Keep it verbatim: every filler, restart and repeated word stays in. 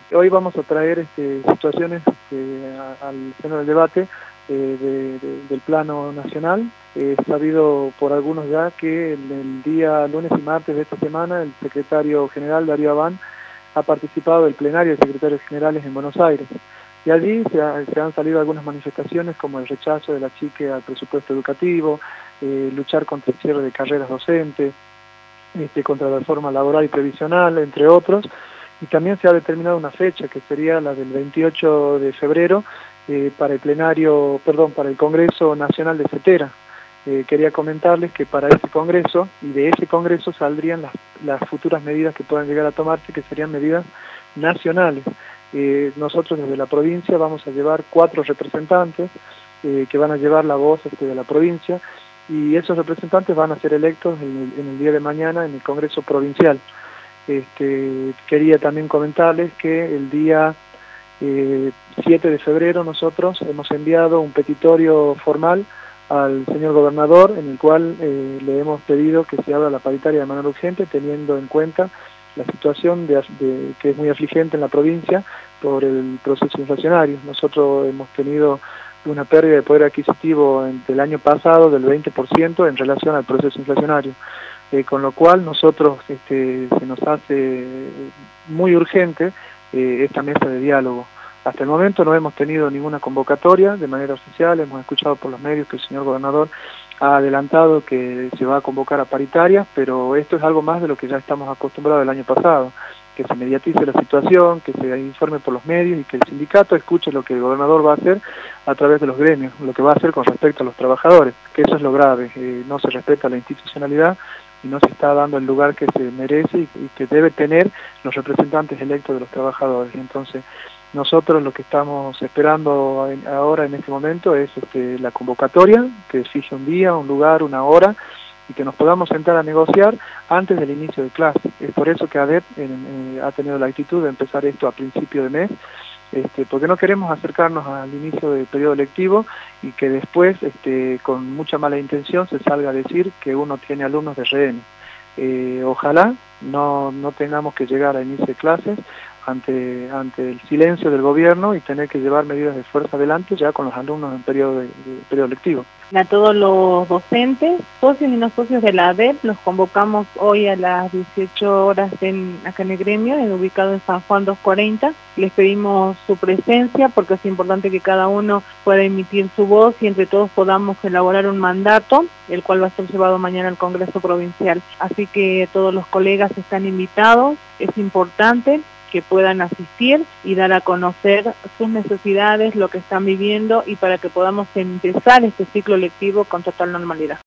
Hoy vamos a traer este, situaciones este, a, al seno del debate eh, de, de, del plano nacional. Es eh, sabido por algunos ya que el, el día lunes y martes de esta semana el secretario general Darío Abán ha participado del plenario de secretarios generales en Buenos Aires. Y allí se, ha, se han salido algunas manifestaciones como el rechazo de la chique al presupuesto educativo, eh, luchar contra el cierre de carreras docentes, este, contra la reforma laboral y previsional, entre otros. Y también se ha determinado una fecha que sería la del veintiocho de febrero eh, para el plenario, perdón, para el Congreso Nacional de CETERA. Eh, quería comentarles que para ese Congreso y de ese Congreso saldrían las, las futuras medidas que puedan llegar a tomarse, que serían medidas nacionales. Eh, nosotros desde la provincia vamos a llevar cuatro representantes eh, que van a llevar la voz este, de la provincia, y esos representantes van a ser electos en el, en el día de mañana en el Congreso Provincial. Este, quería también comentarles que el día eh, siete de febrero nosotros hemos enviado un petitorio formal al señor gobernador en el cual eh, le hemos pedido que se abra la paritaria de manera urgente, teniendo en cuenta la situación de, de, que es muy afligente en la provincia por el proceso inflacionario. Nosotros hemos tenido una pérdida de poder adquisitivo del año pasado del veinte por ciento en relación al proceso inflacionario. Eh, con lo cual nosotros este, se nos hace muy urgente eh, esta mesa de diálogo. Hasta el momento no hemos tenido ninguna convocatoria de manera oficial, hemos escuchado por los medios que el señor gobernador ha adelantado que se va a convocar a paritarias, pero esto es algo más de lo que ya estamos acostumbrados el año pasado, que se mediatice la situación, que se informe por los medios y que el sindicato escuche lo que el gobernador va a hacer a través de los gremios, lo que va a hacer con respecto a los trabajadores, que eso es lo grave, eh, no se respeta la institucionalidad y no se está dando el lugar que se merece y, y que debe tener los representantes electos de los trabajadores. Entonces, nosotros lo que estamos esperando en, ahora en este momento es este, la convocatoria, que fije un día, un lugar, una hora, y que nos podamos sentar a negociar antes del inicio de clase. Es por eso que A D E P en, eh, ha tenido la actitud de empezar esto a principio de mes, este, porque no queremos acercarnos al inicio del periodo lectivo y que después, este, con mucha mala intención, se salga a decir que uno tiene alumnos de rehén. Eh, ojalá no, no tengamos que llegar a inicio de clases ante, ante el silencio del gobierno y tener que llevar medidas de fuerza adelante ya con los alumnos en periodo, de, de, periodo lectivo. A todos los docentes, socios y no socios de la A D E P, los convocamos hoy a las dieciocho horas en, acá en el gremio, en, ubicado en San Juan doscientos cuarenta. Les pedimos su presencia porque es importante que cada uno pueda emitir su voz y entre todos podamos elaborar un mandato, el cual va a ser llevado mañana al Congreso Provincial. Así que todos los colegas están invitados, es importante que puedan asistir y dar a conocer sus necesidades, lo que están viviendo y para que podamos empezar este ciclo lectivo con total normalidad.